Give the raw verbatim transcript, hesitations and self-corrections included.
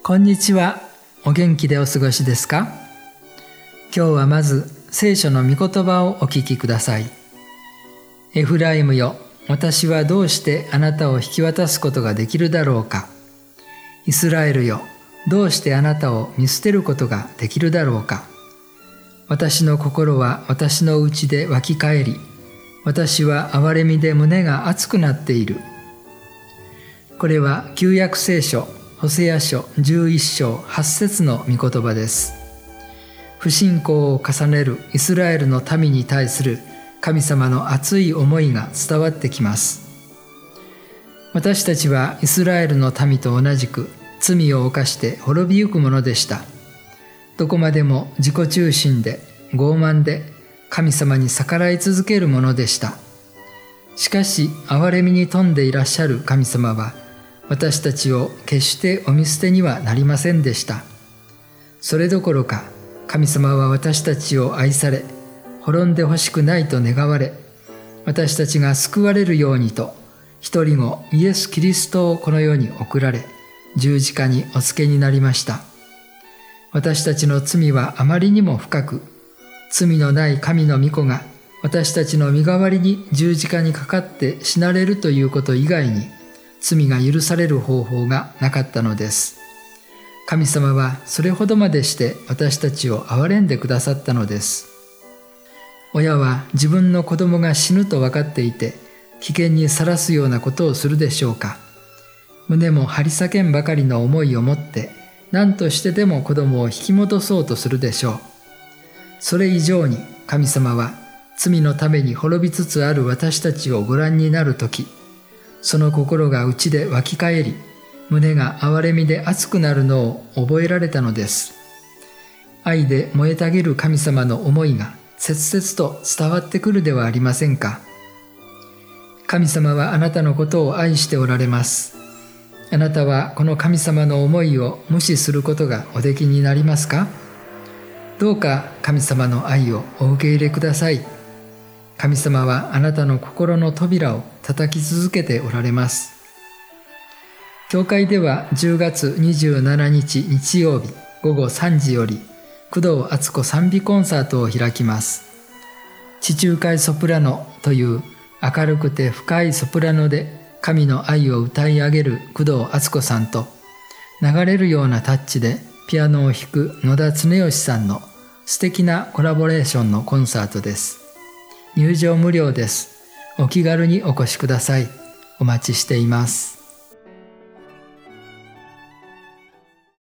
こんにちは。お元気でお過ごしですか？今日はまず聖書の御言葉をお聞きください。エフライムよ、私はどうしてあなたを引き渡すことができるだろうか。イスラエルよ、どうしてあなたを見捨てることができるだろうか。私の心は私の内で湧き返り、私は憐れみで胸が熱くなっている。これは旧約聖書ホセア書じゅういっ章はち節の御言葉です。不信仰を重ねるイスラエルの民に対する神様の熱い思いが伝わってきます。私たちはイスラエルの民と同じく罪を犯して滅びゆくものでした。どこまでも自己中心で傲慢で神様に逆らい続けるものでした。しかし憐れみに富んでいらっしゃる神様は私たちを決してお見捨てにはなりませんでした。それどころか神様は私たちを愛され、滅んでほしくないと願われ、私たちが救われるようにと一人子イエス・キリストをこの世に送られ、十字架にお付けになりました。私たちの罪はあまりにも深く、罪のない神の御子が私たちの身代わりに十字架にかかって死なれるということ以外に罪が許される方法がなかったのです。神様はそれほどまでして私たちを憐れんでくださったのです。親は自分の子供が死ぬと分かっていて危険にさらすようなことをするでしょうか。胸も張り裂けんばかりの思いを持って何としてでも子供を引き戻そうとするでしょう。それ以上に神様は罪のために滅びつつある私たちをご覧になるとき、その心が内で湧き返り、胸が憐れみで熱くなるのを覚えられたのです。愛で燃えたぎる神様の思いが切々と伝わってくるではありませんか。神様はあなたのことを愛しておられます。あなたはこの神様の思いを無視することがおできになりますか？どうか神様の愛をお受け入れください。神様はあなたの心の扉を叩き続けておられます。教会ではじゅうがつにじゅうしちにち日曜日ごごさんじより工藤敦子賛美コンサートを開きます。地中海ソプラノという明るくて深いソプラノで神の愛を歌い上げる工藤敦子さんと、流れるようなタッチでピアノを弾く野田恒義さんの素敵なコラボレーションのコンサートです。入場無料です。お気軽にお越しください。お待ちしています。